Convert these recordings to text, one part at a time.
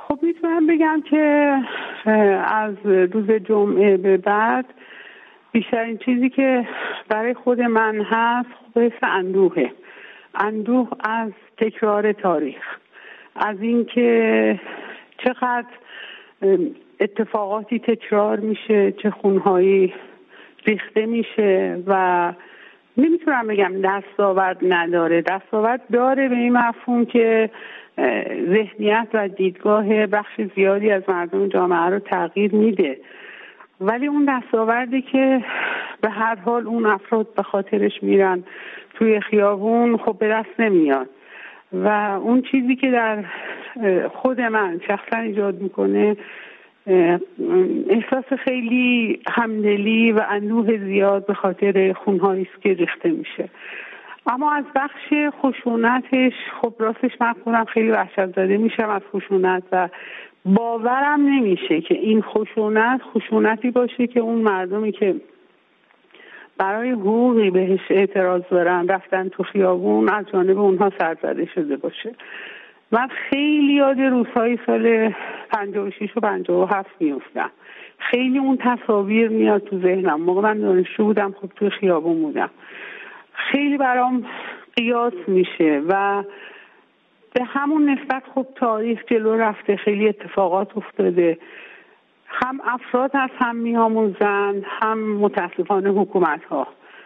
خب میتونم بگم که از روز جمعه به بعد بیشترین چیزی که برای خود من هست حس اندوه از تکرار تاریخ، از اینکه چقدر اتفاقاتی تکرار میشه، چه خونهایی ریخته میشه و نمیتونم بگم دستاورد نداره، دستاورد داره به این مفهوم که ذهنیت و دیدگاه بخش زیادی از مردم جامعه رو تغییر میده، ولی اون دستاوردی که به هر حال اون افراد به خاطرش میرن توی خیابون خب به دست نمیاد و اون چیزی که در خود من شخصا ایجاد میکنه احساس خیلی همدلی و اندوه زیاد به خاطر خونهایی است که ریخته میشه. اما از بخش خشونتش خب راستش من خودم خیلی وحشت زده میشم از خشونت و باورم نمیشه که این خشونتی باشه که اون مردمی که برای حقوقی بهش اعتراض دارن رفتن تو خیابون از جانب اونها سرزده شده باشه. من خیلی یاد روزهای سال 56 و 57 میفتم، خیلی اون تصاویر میاد تو ذهنم. موقع من دانشجو بودم، خب تو خیابون بودم، خیلی برام قیاس میشه و به همون نسبت خب تاریخ جلو رفته، خیلی اتفاقات افتاده، هم افراد از هم میآموزن هم متاسفانه حکومت ها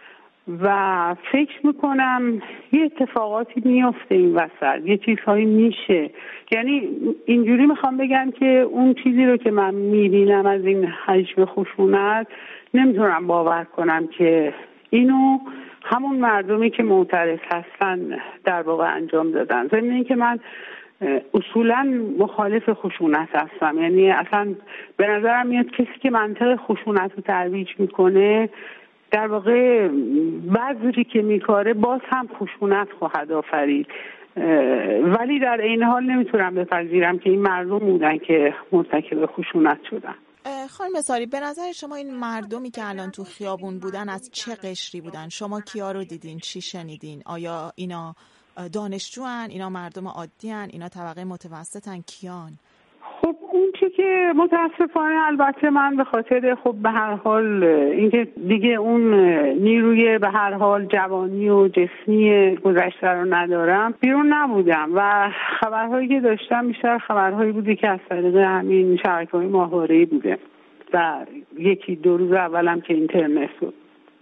و فکر میکنم یه اتفاقاتی میفته این وسط، یه چیزهایی میشه. یعنی اینجوری میخوام بگم که اون چیزی رو که من میبینم از این حجم خشونت نمیتونم باور کنم که اینو همون مردمی که معترض هستن در واقع انجام دادن. ضمن این که من اصولا مخالف خشونت هستم، یعنی اصلا به نظرم میاد کسی که منطق خشونت رو ترویج میکنه در واقع بذری که میکاره باز هم خشونت خواهد آفرید، ولی در این حال نمیتونم بپذیرم که این مردم بودن که مرتکب خشونت شدن. خانم ساری، به نظر شما این مردمی که الان تو خیابون بودن از چه قشری بودن؟ شما کیا رو دیدین؟ چی شنیدین؟ آیا اینا دانشجوان؟ اینا مردم عادیان؟ اینا طبقه متوسطن؟ کیان؟ خب اون چی که متاسفانه البته من به خاطر خب به هر حال اینکه دیگه اون نیروی به هر حال جوانی و جسمی گذشته رو ندارم، بیرون نبودم و خبرهایی که داشتم بیشتر خبرهایی بوده که از طریق همین شبکه‌های ماهواره‌ای بوده و یکی دو روز اولم که اینترنت بود.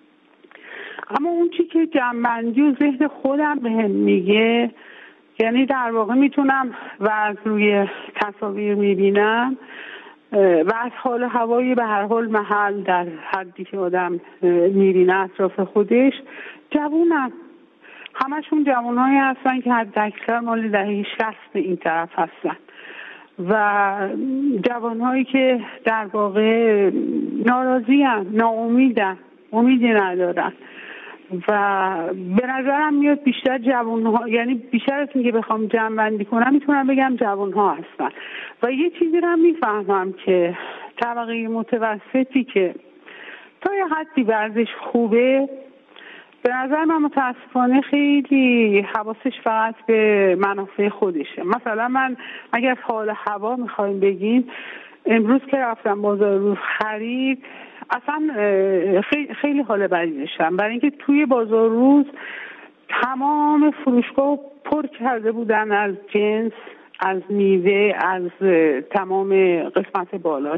اما اون چی که جنبندی و ذهن خودم بهم میگه، یعنی در واقع میتونم و از روی تصاویر میبینم و از حال هوایی به هر حال محل در حدی که آدم میبینه اطراف خودش، جوونن، همشون جوانهایی هستن که حد اکثر مال دهه 60 این طرف هستن و جوانهایی که در واقع ناراضی‌ان، ناامیدن، امیدی ندارن و به نظرم میاد بیشتر جوان‌ها، یعنی بیشتر از اینکه بخوام جمع‌بندی کنم میتونم بگم جوان‌ها هستن و یه چیزی رو میفهمم که طبقه متوسطی که تا یه حدی ورزش خوبه، به نظر من متاسفانه خیلی حواسش فقط به منافع خودشه. مثلا من اگر از حال هوا میخوایم بگیم، امروز که رفتم بازار روز خرید اصلا خیلی حال بدی داشتم، برای اینکه توی بازار روز تمام فروشگاه پر کرده بودن از جنس، از میوه، از تمام قسمت بالاش،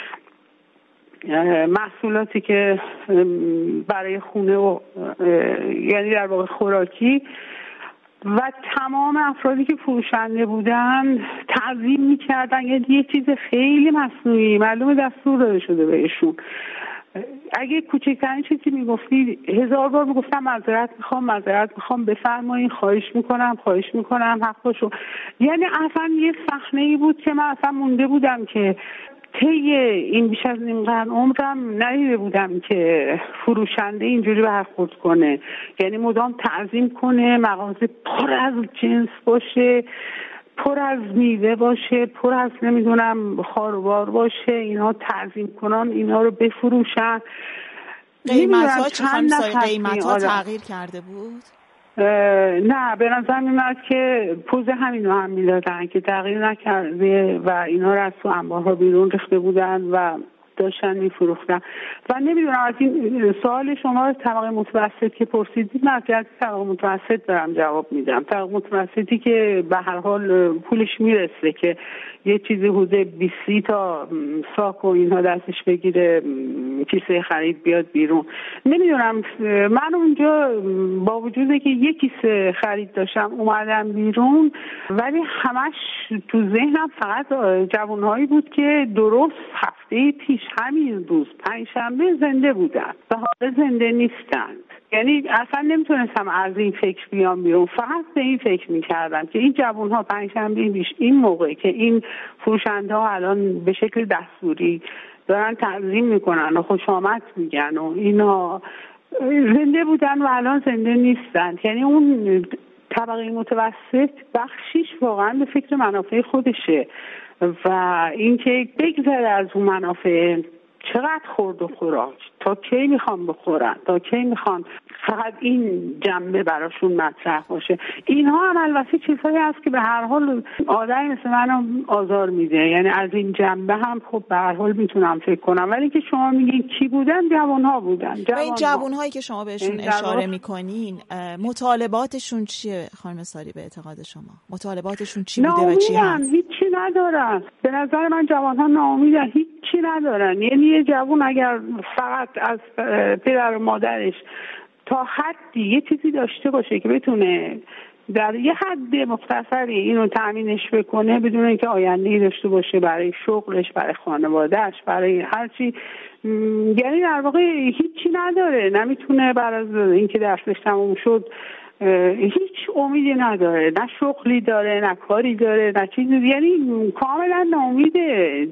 محصولاتی که برای خونه و یعنی در واقع خوراکی، و تمام افرادی که فروشنده بودن تعظیم میکردن، یعنی یه چیز خیلی مصنوعی، معلومه دستور داده شده بهشون. اگه کوچکترین چیزی میگفتی 1000 بار میگفتم معذرت میخوام، بفرمایید، خواهش میکنم حق باشو. یعنی اصلا یه صحنه‌ای بود که من اصلا مونده بودم که طی این بیش از نیم قرن عمرم ندیده بودم که فروشنده اینجوری برخورد کنه، یعنی مدام تعظیم کنه، مغازه پر از جنس باشه، پر از میوه باشه، پر از نمیدونم خاروبار باشه، اینا تعظیم کنن، اینا رو بفروشن. قیمت ها چه خانم ساری، قیمت ها تغییر کرده بود؟ نه، به نظر میاد که پوز همینو هم میدادن که تغییر نکرده و اینا رو از تو انبارها بیرون ریخته بودن و داشتن میفروختن. و نمیدونم از این سوال شما طبقه متوسط که پرسیدید، من از طبقه متوسط دارم جواب میدم. طبقه متوسطی که به هر حال پولش میرسه که یه چیزی حدود 20 تا ساک و اینها دستش بگیره، کیسه خرید بیاد بیرون. نمیدونم، من اونجا با وجودی که یک کیسه خرید داشتم اومدم بیرون، ولی همش تو ذهنم فقط جوانهایی بود که درست هفته پیش همین روز پنجشنبه زنده بودن و حالا زنده نیستند. یعنی اصلا نمیتونستم از این فکر بیام بیرون، فقط به این فکر میکردم که این جوانها پنجشنبه پیش این موقع که این فروشنده ها الان به شکل دستوری دارن تعظیم میکنن و خوش آمد میگن و اینا زنده بودن و الان زنده نیستن. یعنی اون طبقه متوسط بخشیش واقعا به فکر منافع خودشه و اینکه بگذره از اون منافع، چقدر خورد و خوراک، تا کی میخوان بخورن، تا کی میخوان فقط این جنبه براشون مطرح باشه. اینها هم البته چیزهایی هست که به هر حال آدمی مثل منو آزار میده. یعنی از این جنبه هم خب به هر حال میتونم فکر کنم. ولی که شما میگین کی بودن؟ جوانها بودن. و این جوانهایی که شما بهشون اشاره میکنین مطالباتشون چیه خانم ساری به اعتقاد شما؟ مطالباتشون چی بوده و چی هست؟ هیچی ندارن. به نظر من جوانها ناامیدن، هیچی ندارن. یعنی یه جوان اگر فقط از پدر و مادرش تا حدی یه چیزی داشته باشه که بتونه در یه حد مختصری اینو تأمینش بکنه بدون اینکه آینده‌ای داشته باشه برای شغلش، برای خانواده‌اش، برای هر چی، یعنی در واقع هیچی نداره. نمیتونه بعد از اینکه درسش تموم شد هیچ امیدی نداره، نه شغلی داره، نه کاری داره، نه چیزی. یعنی کاملا ناامیده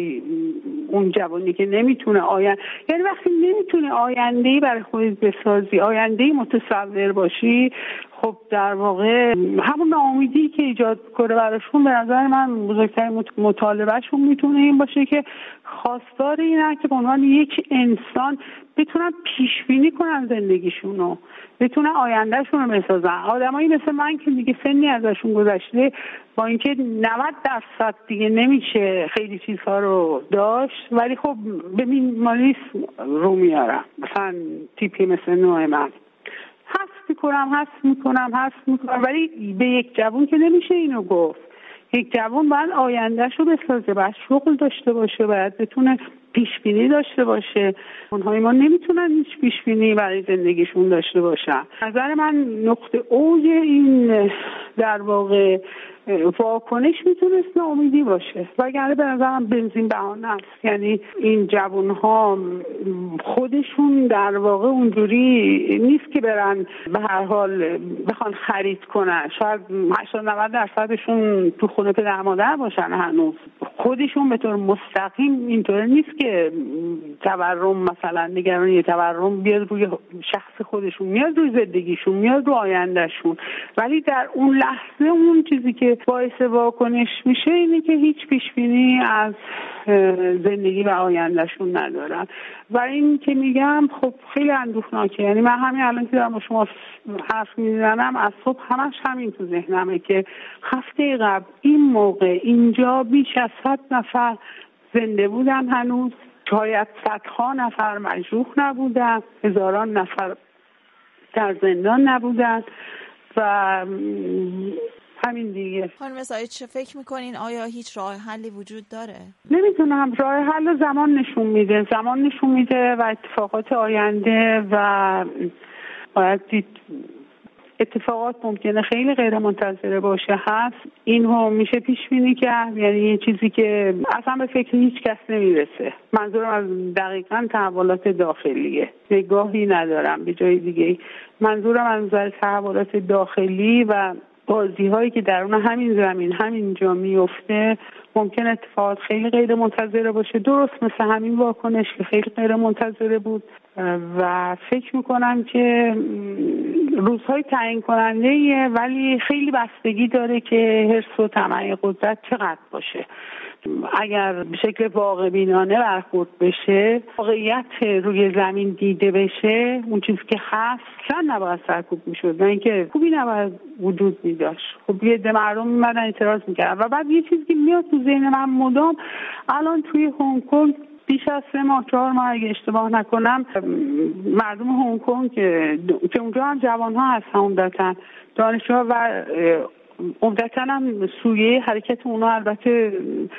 اون جوانی که نمیتونه یعنی وقتی نمیتونه آینده‌ای برای خودت بسازی، آینده‌ای متصور باشی، خب در واقع همون ناامیدی که ایجاد کنه براشون، به نظر من بزرگترین مطالبهشون میتونه این باشه که خواستار اینه که به عنوان یک انسان بتونن پیش بینی کنن زندگیشونو، بتونن آیندهشون رو بسازن. آدمایی مثل من که دیگه سنی ازشون گذشته، با اینکه 90% دیگه نمیشه خیلی چیزها رو داشت، ولی خب به مینیمالیسم رو میارم. مثلا تیپی مثل نوع من حس میکنم ولی به یک جوان که نمیشه اینو گفت. یک جوان باید آیندهش رو بسازه، باید شغل داشته باشه، باید بتونه پیش بینی داشته باشه. اونهای ما نمیتونن هیچ پیش بینی برای زندگیشون داشته باشن. نظر من نقطه اوج این در واقع واکنش میتونست ناامیدی باشه، وگرنه به نظرم بنزین بهانه است. یعنی این جوانها خودشون در واقع اونجوری نیست که برن به هر حال بخوان خرید کنن. شاید 80-90% تو خونه پدر مادر باشن، هنوز خودشون به طور مستقیم اینطور نیست که تورم، مثلا نگرانی تورم بیاد روی شخص خودشون، میاد روی زندگیشون، میاد روی آیندهشون. ولی در اون لحظه اون چیزی که باعث واکنش میشه اینه که هیچ پیشبینی از زندگی و آیندهشون ندارن. و این که میگم خب خیلی اندوهناکه. یعنی من همین الان که دارم با شما حرف میزنم از صبح همش همین تو ذهنمه که هفته قبل این موقع اینجا بیش از 100 نفر زنده بودن، هنوز شاید صدها نفر مجروح نبودن، هزاران نفر در زندان نبودن و همین دیگه. خانم سعید چه فکر میکنین؟ آیا هیچ راه حلی وجود داره؟ نمیدونم، راه حل زمان نشون میده و اتفاقات آینده و باید دید. اتفاقات ممکنه خیلی غیر منتظره باشه، هست اینو میشه پیش بینی کرد. یعنی یه چیزی که اصلا به فکر هیچ کس نمیرسه. منظورم از دقیقاً تحولات داخلیه، نگاهی ندارم به جای دیگه. منظورم از نظر تحولات داخلی و بازی هایی که درون همین زمین همینجا میفته ممکن اتفاقات خیلی غیر منتظره باشه، درست مثل همین واکنش که خیلی غیر منتظره بود. و فکر میکنم که روزهای تعیین کننده‌ایه، ولی خیلی بستگی داره که حرص و طمع قدرت چقدر باشه. اگر به شکل واقع بینانه برخورد بشه، واقعیت روی زمین دیده بشه، اون چیزی که هست اصلا نباید سرکوب میشد، نه اینکه خوبی نباید وجود میداشت. خب یه عده مردم میمدن اعتراض میکردن. و بعد یه چیزی که میاد تو ذهن من مدام، الان توی هنگ کنگ بیش از 3 ماه 4 ماه اگه اشتباه نکنم، مردم هنگ کنگ که اونجا هم جوان‌ها هستن، عمدتاً دانشجوها و عمدتاً هم سویه حرکت اونا البته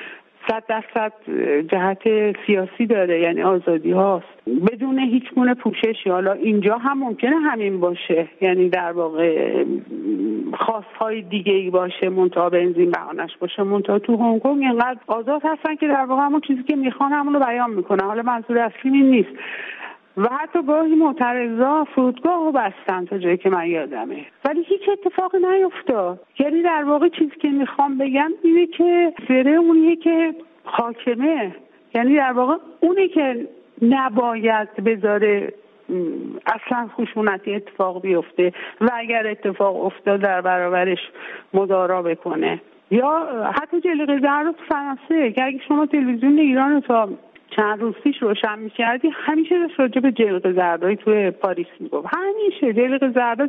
100% جهت سیاسی داره، یعنی آزادی هاست بدون هیچ گونه پوششی. حالا اینجا هم ممکنه همین باشه، یعنی در واقع خواستهای دیگه ای باشه، منتها بنزین بهانش باشه. منتها تو هنگ کنگ اینقدر آزاد هستن که در واقع همون چیزی که میخوان همون رو بیان میکنن. حالا منظور اصلی این نیست. و حتی گاهی معترضا فرودگاه رو بستن تا جایی که من یادمه، ولی هیچ اتفاقی نیفتاد. یعنی در واقع چیزی که میخوام بگم اینه که زره اونیه که حاکمه، یعنی در واقع اونی که نباید بذاره اصلا خشونتی اتفاق بیفته و اگر اتفاق افتاد در برابرش مدارا بکنه. یا حتی جلیقه زرد تو فرانسه که اگه شما تلویزیون ایران رو تا چند روز پیش روشن می‌کردی، همیشه راجع به جلیقه زردای توی پاریس میگفت، همیشه جلیقه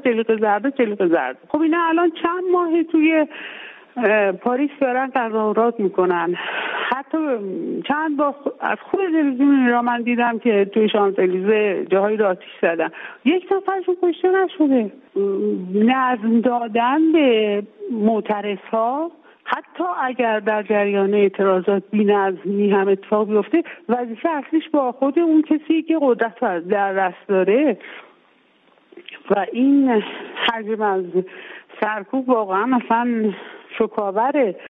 زرد. خب اینا الان چند ماه توی پاریس دارن تظاهرات میکنن. حتی چند بار از خود تلویزیون ایران من دیدم که توی شانزلیزه جاهای رو آتیش زدن، یک نفرشون کشته نشده. نظم دادن به معترضها، حتی اگر در جریان اعتراضات بی‌نظمی هم اتفاق بیفته، وظیفه اصلیش با خود اون کسی که قدرت رو در دست داره. و این حجم از سرکوب واقعا مثلا شکاوره.